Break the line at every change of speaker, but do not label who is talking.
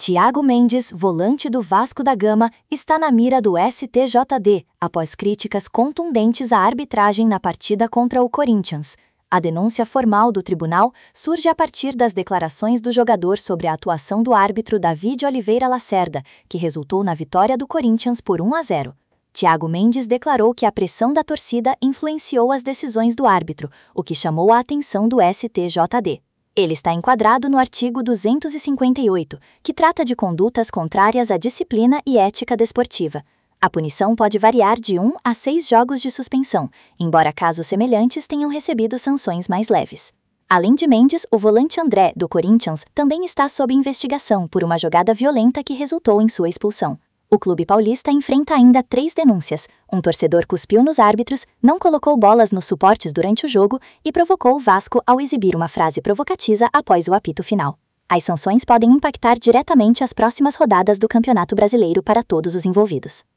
Thiago Mendes, volante do Vasco da Gama, está na mira do STJD, após críticas contundentes à arbitragem na partida contra o Corinthians. A denúncia formal do tribunal surge a partir das declarações do jogador sobre a atuação do árbitro David Oliveira Lacerda, que resultou na vitória do Corinthians por 1-0. Thiago Mendes declarou que a pressão da torcida influenciou as decisões do árbitro, o que chamou a atenção do STJD. Ele está enquadrado no artigo 258, que trata de condutas contrárias à disciplina e ética desportiva. A punição pode variar de 1 a 6 jogos de suspensão, embora casos semelhantes tenham recebido sanções mais leves. Além de Mendes, o volante André, do Corinthians, também está sob investigação por uma jogada violenta que resultou em sua expulsão. O clube paulista enfrenta ainda 3 denúncias. Um torcedor cuspiu nos árbitros, não colocou bolas nos suportes durante o jogo e provocou o Vasco ao exibir uma frase provocativa após o apito final. As sanções podem impactar diretamente as próximas rodadas do Campeonato Brasileiro para todos os envolvidos.